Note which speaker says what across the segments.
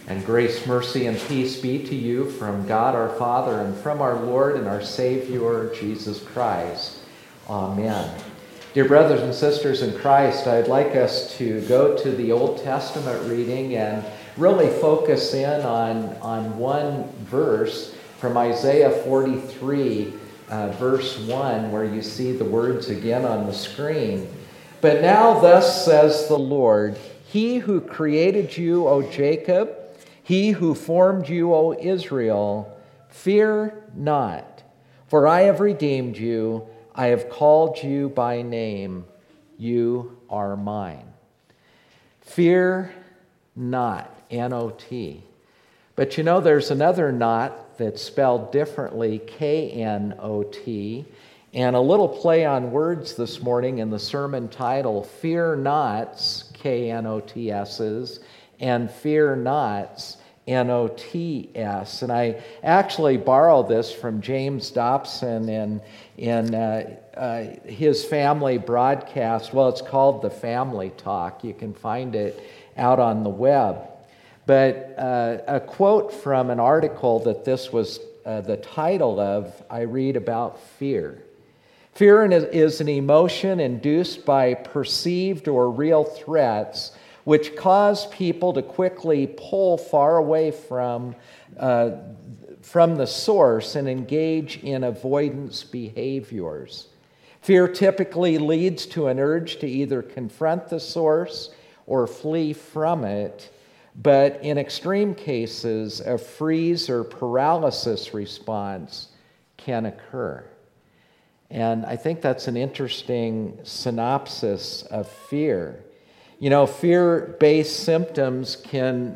Speaker 1: And grace, mercy, and peace be to you from God our Father and from our Lord and our Savior, Jesus Christ. Amen. Dear brothers and sisters in Christ, I'd like us to go to the Old Testament reading and really focus in on one verse from Isaiah 43, verse 1, where you see the words again on the screen. But now thus says the Lord, He who created you, O Jacob, He who formed you, O Israel, fear not, for I have redeemed you. I have called you by name. You are mine. Fear not, N-O-T. But you know, there's another not that's spelled differently, K-N-O-T, and a little play on words this morning in the sermon title, Fear Nots, K-N-O-T-S's, and Fear Nots, N-O-T-S. And I actually borrowed this from James Dobson in his family broadcast. Well, it's called The Family Talk. You can find it out on the web. But a quote from an article that this was the title of, I read about fear. Fear is an emotion induced by perceived or real threats which cause people to quickly pull far away from the source and engage in avoidance behaviors. Fear typically leads to an urge to either confront the source or flee from it, but in extreme cases, a freeze or paralysis response can occur. And I think that's an interesting synopsis of fear. You know, fear-based symptoms can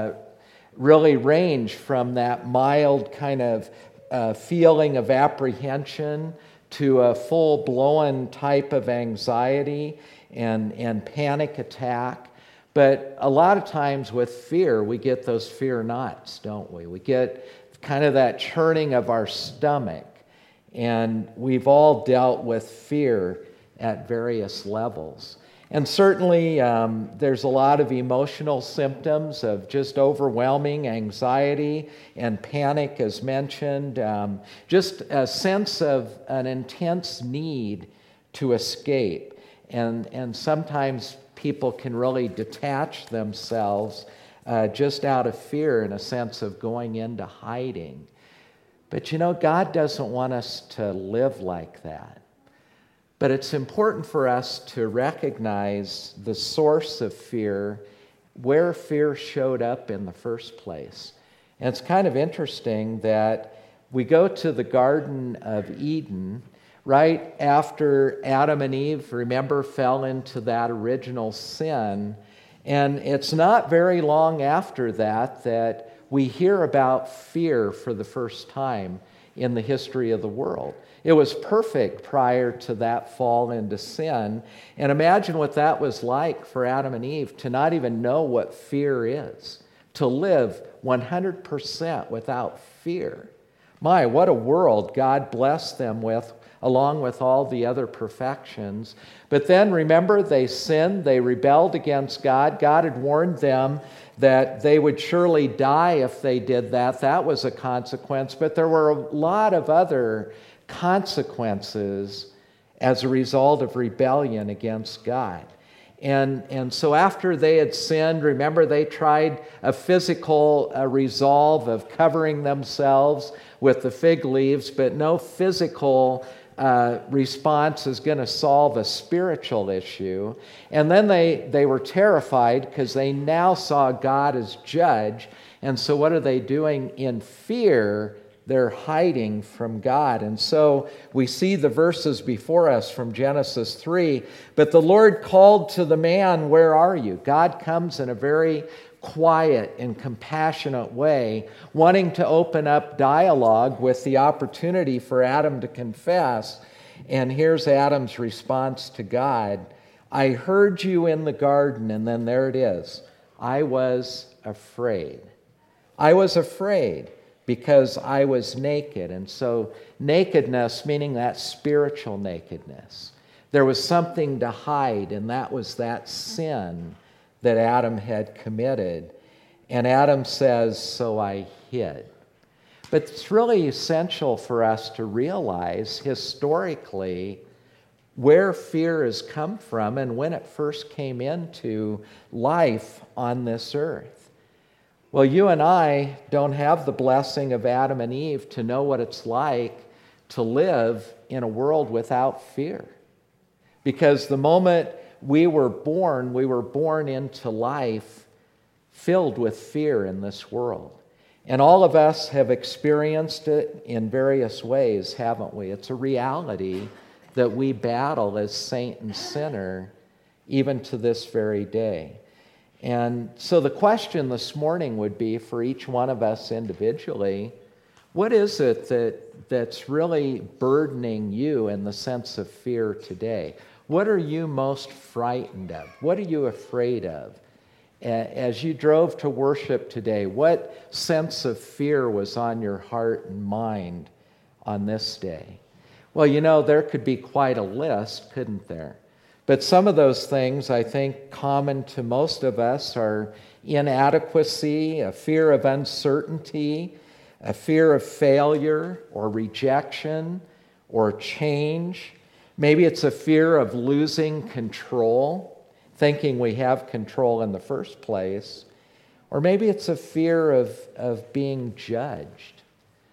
Speaker 1: really range from that mild kind of feeling of apprehension to a full-blown type of anxiety and panic attack. But a lot of times with fear, we get those fear knots, don't we? We get kind of that churning of our stomach. And we've all dealt with fear at various levels. And certainly there's a lot of emotional symptoms of just overwhelming anxiety and panic, as mentioned. Just a sense of an intense need to escape. And sometimes people can really detach themselves just out of fear in a sense of going into hiding. But you know, God doesn't want us to live like that. But it's important for us to recognize the source of fear, where fear showed up in the first place. And it's kind of interesting that we go to the Garden of Eden right after Adam and Eve, remember, fell into that original sin. And it's not very long after that we hear about fear for the first time in the history of the world. It was perfect prior to that fall into sin. And imagine what that was like for Adam and Eve to not even know what fear is, to live 100% without fear. My, what a world God blessed them with, along with all the other perfections. But then remember, they sinned, they rebelled against God. God had warned them that they would surely die if they did that. That was a consequence. But there were a lot of other consequences as a result of rebellion against God. And so after they had sinned, remember, they tried a physical resolve of covering themselves with the fig leaves, but no physical response is going to solve a spiritual issue. And then they were terrified because they now saw God as judge. And so what are they doing? In fear, they're hiding from God. And so we see the verses before us from Genesis 3. But the Lord called to the man, "Where are you?" God comes in a very quiet and compassionate way, wanting to open up dialogue with the opportunity for Adam to confess. And here's Adam's response to God. "I heard you in the garden," and then there it is. "I was afraid. I was afraid because I was naked." And so nakedness, meaning that spiritual nakedness. There was something to hide, and that was that sin that Adam had committed. And Adam says, so I hid. But it's really essential for us to realize historically where fear has come from and when it first came into life on this earth. Well, you and I don't have the blessing of Adam and Eve to know what it's like to live in a world without fear. Because the moment we were born into life filled with fear in this world. And all of us have experienced it in various ways, haven't we? It's a reality that we battle as saint and sinner even to this very day. And so the question this morning would be for each one of us individually, what is it that's really burdening you in the sense of fear today? What are you most frightened of? What are you afraid of? As you drove to worship today, what sense of fear was on your heart and mind on this day? Well, you know, there could be quite a list, couldn't there? But some of those things, I think, common to most of us are inadequacy, a fear of uncertainty, a fear of failure or rejection or change. Maybe it's a fear of losing control, thinking we have control in the first place. Or maybe it's a fear of being judged.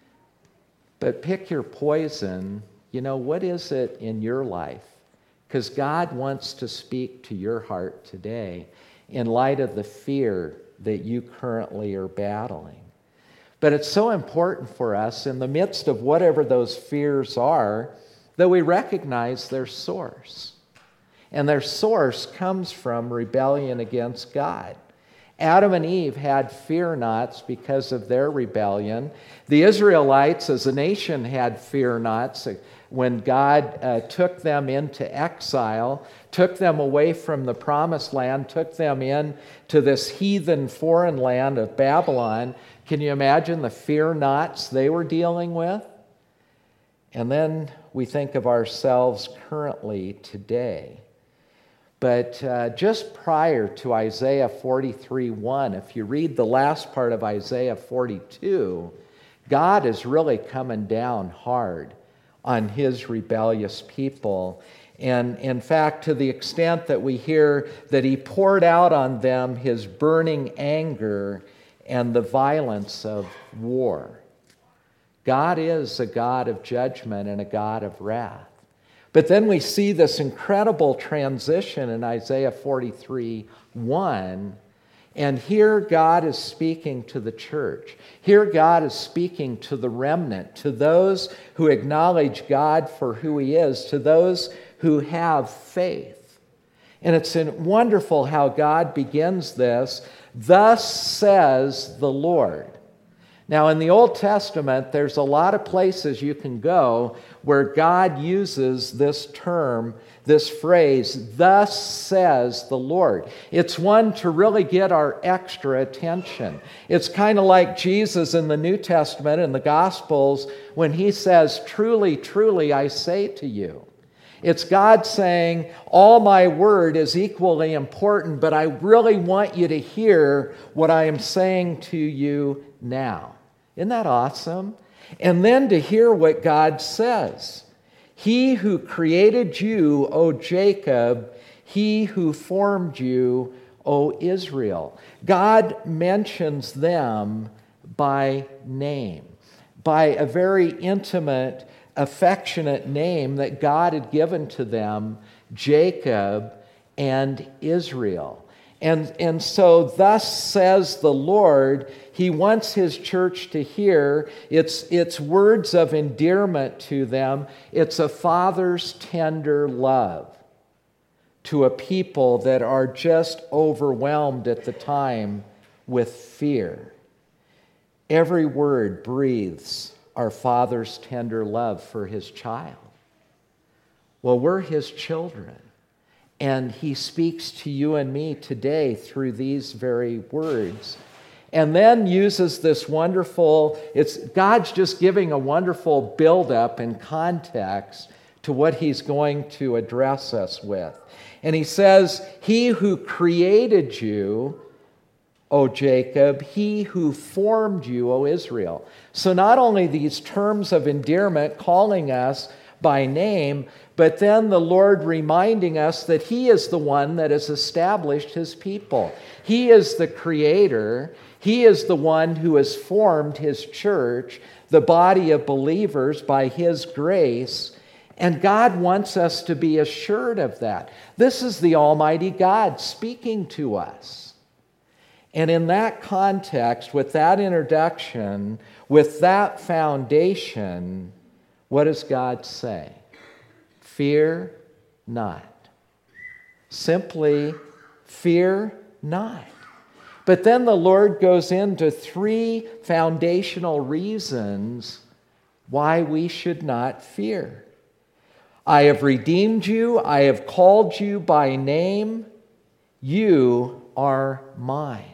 Speaker 1: But pick your poison. You know, what is it in your life? Because God wants to speak to your heart today in light of the fear that you currently are battling. But it's so important for us in the midst of whatever those fears are that we recognize their source. And their source comes from rebellion against God. Adam and Eve had fear nots because of their rebellion. The Israelites as a nation had fear nots when God took them into exile, took them away from the promised land, took them into this heathen foreign land of Babylon. Can you imagine the fear knots they were dealing with? And then we think of ourselves currently today. But just prior to Isaiah 43:1, if you read the last part of Isaiah 42, God is really coming down hard on his rebellious people. And in fact, to the extent that we hear that he poured out on them his burning anger and the violence of war. God is a God of judgment and a God of wrath. But then we see this incredible transition in Isaiah 43:1, and here God is speaking to the church. Here God is speaking to the remnant, to those who acknowledge God for who he is, to those who have faith. And it's wonderful how God begins this, "Thus says the Lord." Now, in the Old Testament, there's a lot of places you can go where God uses this term, this phrase, "Thus says the Lord." It's one to really get our extra attention. It's kind of like Jesus in the New Testament in the Gospels when he says, "Truly, truly, I say to you." It's God saying, all my word is equally important, but I really want you to hear what I am saying to you now. Isn't that awesome? And then to hear what God says. He who created you, O Jacob, he who formed you, O Israel. God mentions them by name, by a very intimate, affectionate name that God had given to them, Jacob and Israel. And so, thus says the Lord, he wants his church to hear. It's words of endearment to them. It's a father's tender love to a people that are just overwhelmed at the time with fear. Every word breathes our Father's tender love for his child. Well, we're his children. And he speaks to you and me today through these very words. And then uses this wonderful, God's just giving a wonderful build-up and context to what he's going to address us with. And he says, he who created you, O Jacob, he who formed you, O Israel. So not only these terms of endearment calling us by name, but then the Lord reminding us that he is the one that has established his people. He is the creator. He is the one who has formed his church, the body of believers, by his grace. And God wants us to be assured of that. This is the Almighty God speaking to us. And in that context, with that introduction, with that foundation, what does God say? Fear not. Simply, fear not. But then the Lord goes into 3 foundational reasons why we should not fear. I have redeemed you. I have called you by name. You are mine.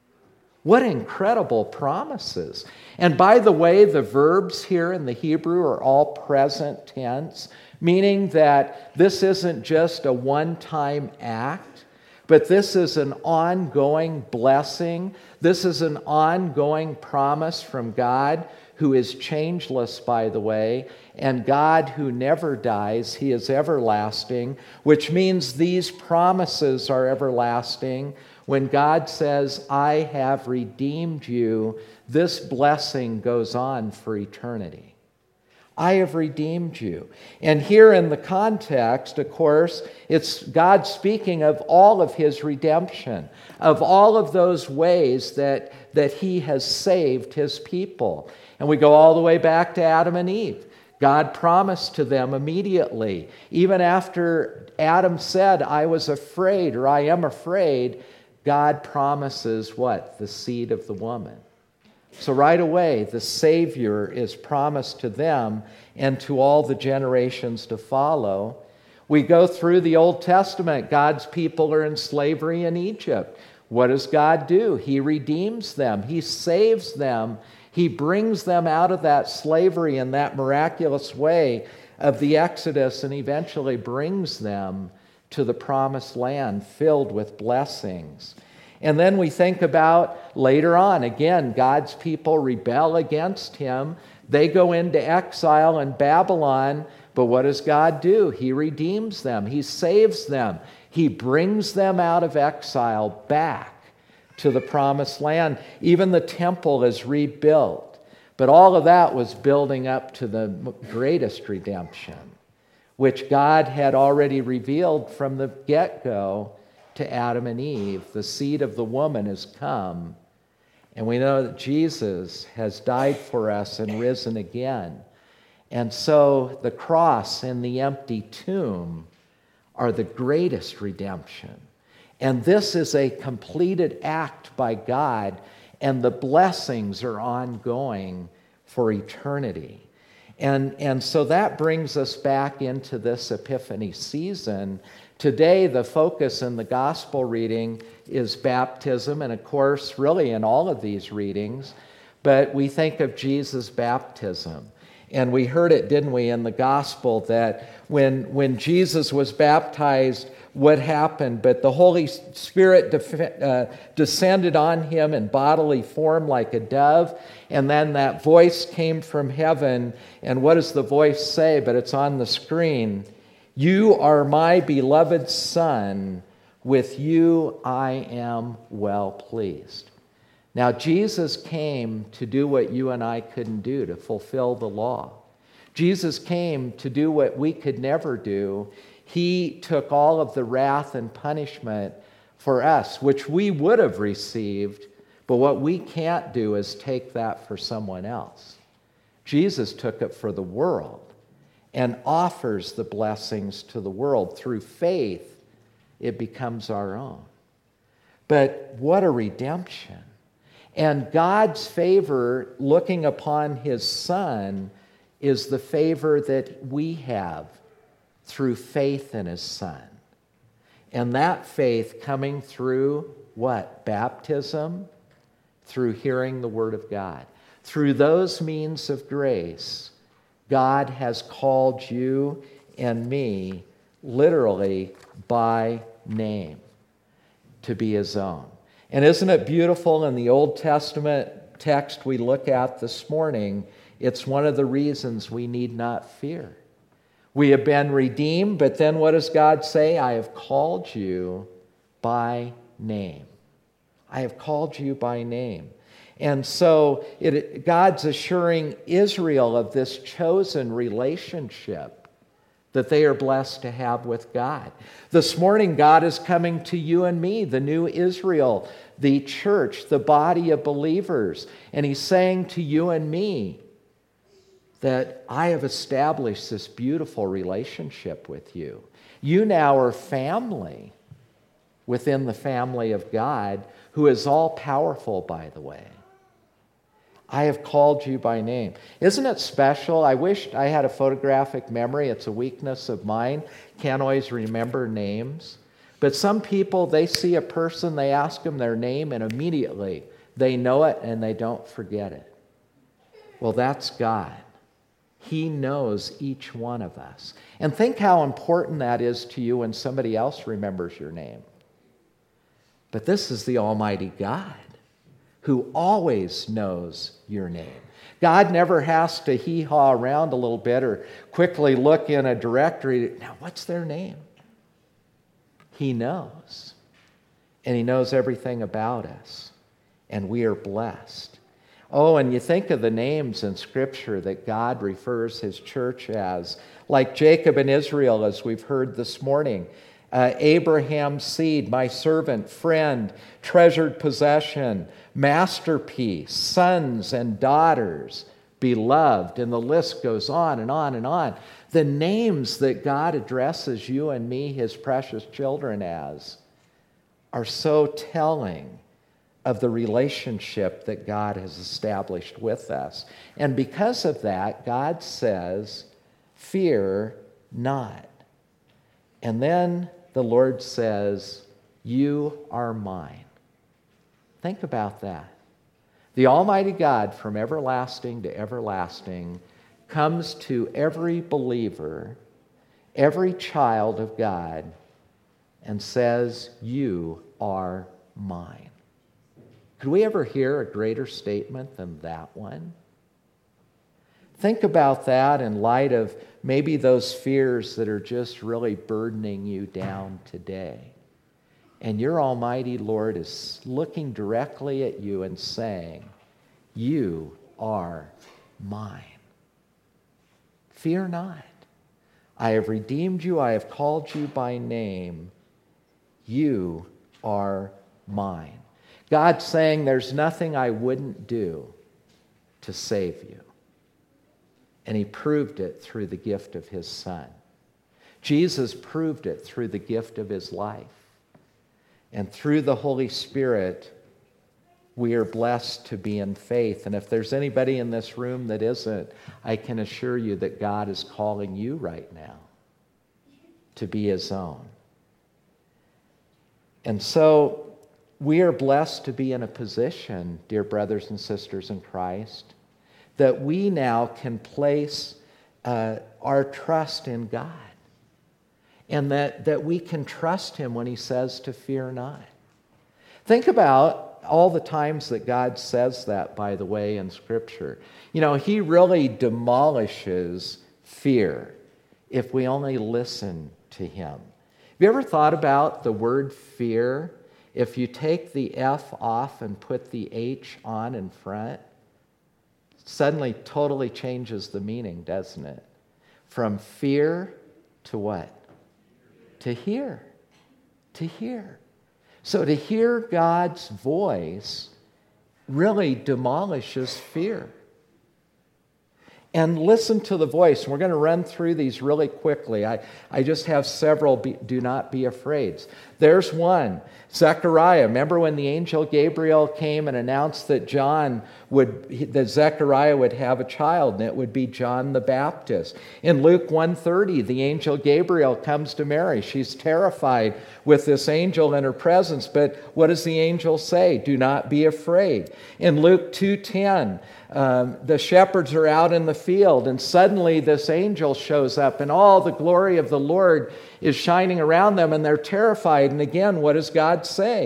Speaker 1: What incredible promises. And by the way, the verbs here in the Hebrew are all present tense, meaning that this isn't just a one-time act, but this is an ongoing blessing. This is an ongoing promise from God, who is changeless, by the way, and God who never dies. He is everlasting, which means these promises are everlasting. When God says, I have redeemed you, this blessing goes on for eternity. I have redeemed you. And here in the context, of course, it's God speaking of all of his redemption, of all of those ways that he has saved his people. And we go all the way back to Adam and Eve. God promised to them immediately, even after Adam said, I was afraid, or I am afraid, God promises what? The seed of the woman. So right away, the Savior is promised to them and to all the generations to follow. We go through the Old Testament. God's people are in slavery in Egypt. What does God do? He redeems them. He saves them. He brings them out of that slavery in that miraculous way of the Exodus, and eventually brings them to the promised land filled with blessings. And then we think about later on, again, God's people rebel against him. They go into exile in Babylon, but what does God do? He redeems them. He saves them. He brings them out of exile back to the promised land. Even the temple is rebuilt. But all of that was building up to the greatest redemption, which God had already revealed from the get-go to Adam and Eve. The seed of the woman has come, and we know that Jesus has died for us and risen again. And so the cross and the empty tomb are the greatest redemption. And this is a completed act by God, and the blessings are ongoing for eternity. And so that brings us back into this Epiphany season. Today, the focus in the gospel reading is baptism, and of course, really in all of these readings, but we think of Jesus' baptism. And we heard it, didn't we, in the gospel, that when Jesus was baptized, what happened? But the Holy Spirit descended on him in bodily form like a dove, and then that voice came from heaven. And what does the voice say? But it's on the screen. You are my beloved Son. With you I am well pleased. Now, Jesus came to do what you and I couldn't do, to fulfill the law. Jesus came to do what we could never do. He took all of the wrath and punishment for us, which we would have received, but what we can't do is take that for someone else. Jesus took it for the world and offers the blessings to the world. Through faith, it becomes our own. But what a redemption. And God's favor, looking upon his Son, is the favor that we have through faith in his Son. And that faith coming through what? Baptism, through hearing the Word of God. Through those means of grace, God has called you and me, literally by name, to be his own. And isn't it beautiful in the Old Testament text we look at this morning? It's one of the reasons we need not fear. We have been redeemed, but then what does God say? I have called you by name. I have called you by name. And so God's assuring Israel of this chosen relationship that they are blessed to have with God. This morning, God is coming to you and me, the new Israel, the church, the body of believers. And he's saying to you and me that I have established this beautiful relationship with you. You now are family within the family of God, who is all powerful, by the way. I have called you by name. Isn't it special? I wish I had a photographic memory. It's a weakness of mine. Can't always remember names. But some people, they see a person, they ask them their name, and immediately they know it and they don't forget it. Well, that's God. He knows each one of us. And think how important that is to you when somebody else remembers your name. But this is the Almighty God who always knows your name. God never has to hee-haw around a little bit or quickly look in a directory. Now, what's their name? He knows. And he knows everything about us. And we are blessed. Oh, and you think of the names in Scripture that God refers his church as, like Jacob and Israel, as we've heard this morning. Abraham's seed, my servant, friend, treasured possession, masterpiece, sons and daughters, beloved, and the list goes on and on and on. The names that God addresses you and me, his precious children, as, are so telling of the relationship that God has established with us. And because of that, God says, fear not. And then the Lord says, you are mine. Think about that. The Almighty God, from everlasting to everlasting, comes to every believer, every child of God, and says, you are mine. Could we ever hear a greater statement than that one? Think about that in light of maybe those fears that are just really burdening you down today. And your Almighty Lord is looking directly at you and saying, you are mine. Fear not. I have redeemed you. I have called you by name. You are mine. God's saying there's nothing I wouldn't do to save you. And he proved it through the gift of his Son. Jesus proved it through the gift of his life. And through the Holy Spirit, we are blessed to be in faith. And if there's anybody in this room that isn't, I can assure you that God is calling you right now to be his own. And so we are blessed to be in a position, dear brothers and sisters in Christ, that we now can place our trust in God. And that we can trust him when he says to fear not. Think about all the times that God says that, by the way, in Scripture. You know, he really demolishes fear if we only listen to him. Have you ever thought about the word fear? If you take the F off and put the H on in front, suddenly totally changes the meaning, doesn't it? From fear to what? To hear. To hear. So to hear God's voice really demolishes fear. And listen to the voice. And we're going to run through these really quickly. I just have several. Do not be afraid. There's one. Zechariah. Remember when the angel Gabriel came and announced that Zechariah would have a child, and it would be John the Baptist. In Luke 1:30, the angel Gabriel comes to Mary. She's terrified with this angel in her presence, but what does the angel say? Do not be afraid. In Luke 2:10, the shepherds are out in the field, and suddenly this angel shows up, and all the glory of the Lord is shining around them, and they're terrified. And again, what does God say?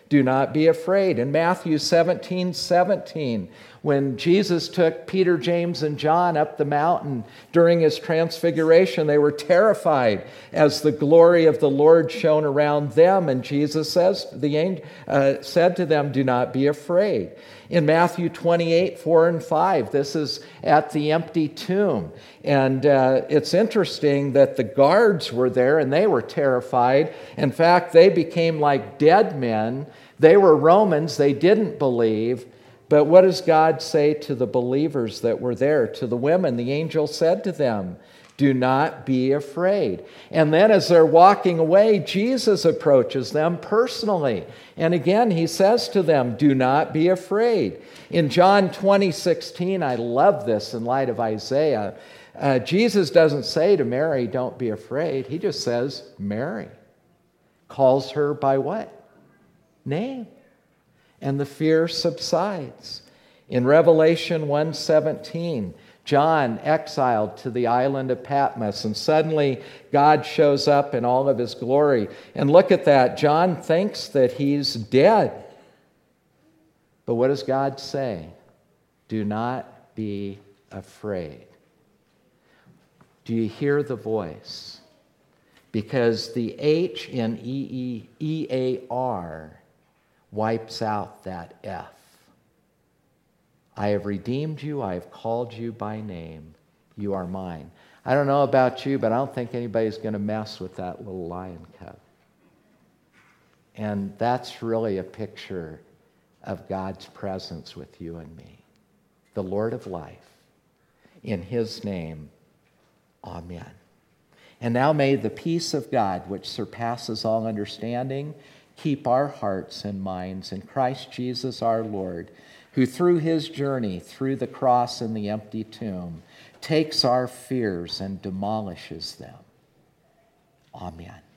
Speaker 1: do not be afraid. In Matthew 17:17, when Jesus took Peter, James, and John up the mountain during his transfiguration, they were terrified as the glory of the Lord shone around them. And Jesus said to them, do not be afraid. In Matthew 28:4-5, this is at the empty tomb. And it's interesting that the guards were there and they were terrified. In fact, they became like dead men. They were Romans. They didn't believe. But what does God say to the believers that were there? To the women, the angel said to them, do not be afraid. And then as they're walking away, Jesus approaches them personally. And again, he says to them, do not be afraid. In John 20:16, I love this in light of Isaiah, Jesus doesn't say to Mary, don't be afraid. He just says, Mary. Calls her by what? Name. And the fear subsides. In Revelation 1:17, John exiled to the island of Patmos, and suddenly God shows up in all of his glory. And look at that. John thinks that he's dead. But what does God say? Do not be afraid. Do you hear the voice? Because the H in EAR wipes out that F. I have redeemed you. I have called you by name. You are mine. I don't know about you, but I don't think anybody's going to mess with that little lion cub. And that's really a picture of God's presence with you and me. The Lord of life. In his name, amen. And now may the peace of God, which surpasses all understanding, keep our hearts and minds in Christ Jesus our Lord, who through his journey through the cross and the empty tomb takes our fears and demolishes them. Amen.